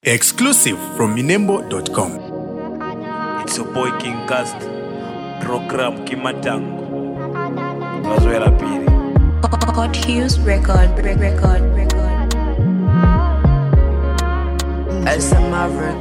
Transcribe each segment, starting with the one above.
Exclusive from Minembo.com. It's your boy King Cast. Program Kimatango. Mazoela pili. Hot Hughes record. Elsa Maverick.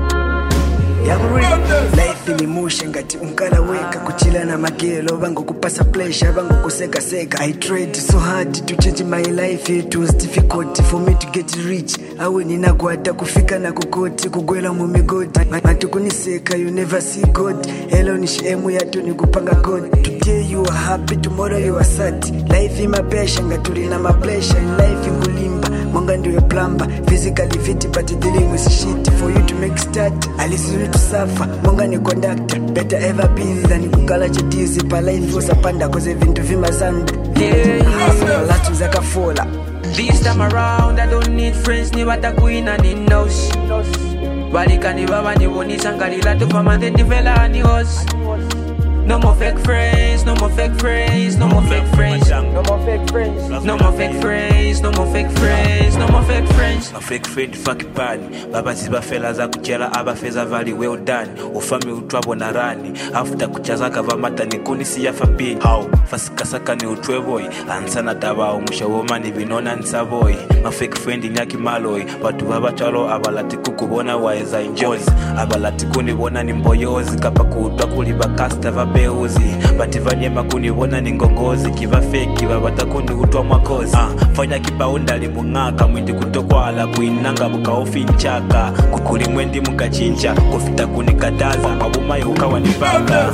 Life ni musha ngati unkala weka kuchila na magelo bango kupasa pleasure bango kuseka seka. I tried so hard to change my life, it was difficult for me to get rich. Awe ninakwata kufika na kukoti kugwela mumigodi matukuniseka, you never see God. Hello ni shemu yato ni kupanga God. Today you are happy, tomorrow you are sad. Life ima pesha ngaturi na maplesha. In life ingulimba mwanga ndio plumber. Physically fit but dealing with shit. For you to make start I listen to suffer. Mwanga ni conductor, better ever been than kukala chetizi pa life usapanda cause vintu vimazanda. Latu zakafola. This time around I don't need friends, ni watakuina ni nose. Walika ni baba ni woni sangalila tu fama the divela ni host. No more fake friends, no more fake friends, no more fake friends. No more fake friends. No more fake friends, no more fake friends, no more fake friends. No fake friend fuck bani. Baba ziba fela za kuchela aba feza vali well done. Ufami utwabo na rani. After kuchaza kava mata ni kuni siya fapi. How? Fasikasaka ni utwe boy. Ansana daba umusha womani binona nsa boy. No fake friend nyaki maloi. Watu baba chalo abalati kukubona waeza enjoy. Abalati kuni bona ni mboyozi. Kapa kuutwa kuliba kasta beuzi bativanye makuni bona ni ngongozi kiva fake babatakuni utwa mwakozi fanya kibaunda limungaka mwindi kutokwala kuinanga bukaofi nchaka kukuli mwendi mukachincha kufita kunikataza mabumayo ukawa nipanga.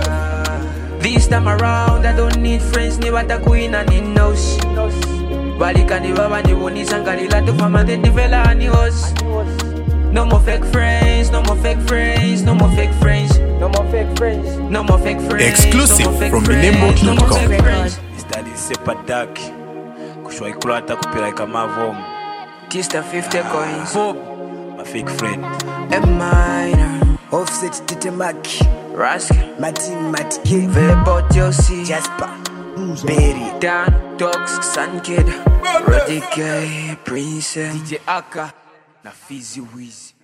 This time around I don't need friends, ni watakuina ni nose. Walika ni baba ni woni sangalila tu fama the divela ni host. No more fake friends, no more fake friends, no more fake friends. No more fake friends. No more fake friends. Exclusive no more fake from friends. Minembo.com. No more fake friends. Study sepadaki kushwa ikulata kupira kama vomu Tista 50 coins. my fake friend. M minor. Offset Titemaki. Rask. Martin Matike. Verbal Josie. Jasper. Berry. Dan. Dogs. Sun Kid. Roddy Gay. Princess. DJ Aka na Fizzy Wiz.